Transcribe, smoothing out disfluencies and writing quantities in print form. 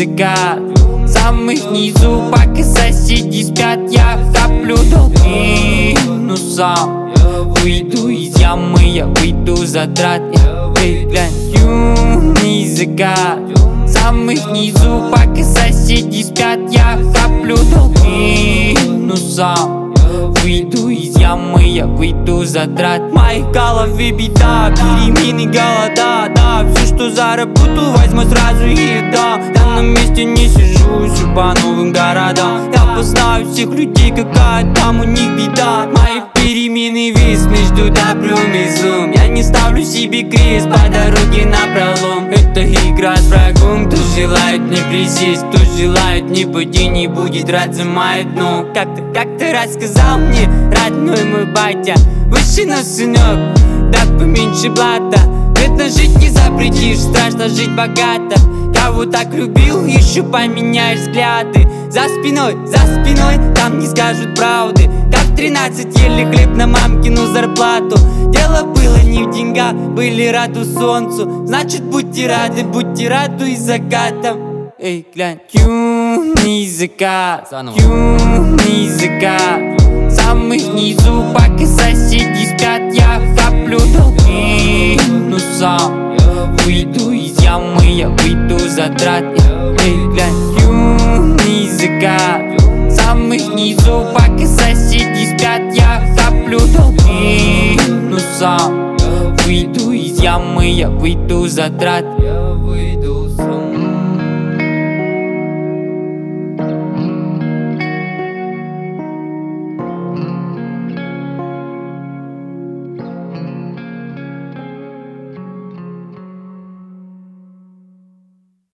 закат. Самых низу, пока соседи спят, я коплю долги. Но сам выйду из ямы, я выйду затрат. Эй, глянь, юный закат. Самых низу, пока соседи спят, я коплю долги. Но сам выйду из ямы, я выйду затрат. В моей голове беда, перемены, голода. Да, все, что заработаю, возьму сразу и да. Я на месте не сижу, ищу по новым городам. Я познаю всех людей, какая там у них беда. Мои перемены весь между добром и злом. Я не ставлю себе крест по дороге напролом. Это игра с врагом, кто желает не присесть, кто желает не падений, будет рад за мое дно. Как-то рассказал мне родной мой батя: выше нас, сынок, да поменьше блата. Бедно жить не запретишь, страшно жить богато. Кого так любил, еще поменяешь взгляды. За спиной, там не скажут правды. Как в 13 ели хлеб на мамкину зарплату. Дело было не в деньгах, были рады солнцу. Значит, будьте рады и закатом. Эй, глянь, юный закат, юный закат. Самых низу, пока соседи спят, я коплю долги. Но сам выйду из ямы, я выйду затрат. Эй, глянь, юный закат. Самых низу, пока соседи спят, я коплю долги. Но сам выйду из ямы, я выйду затрат.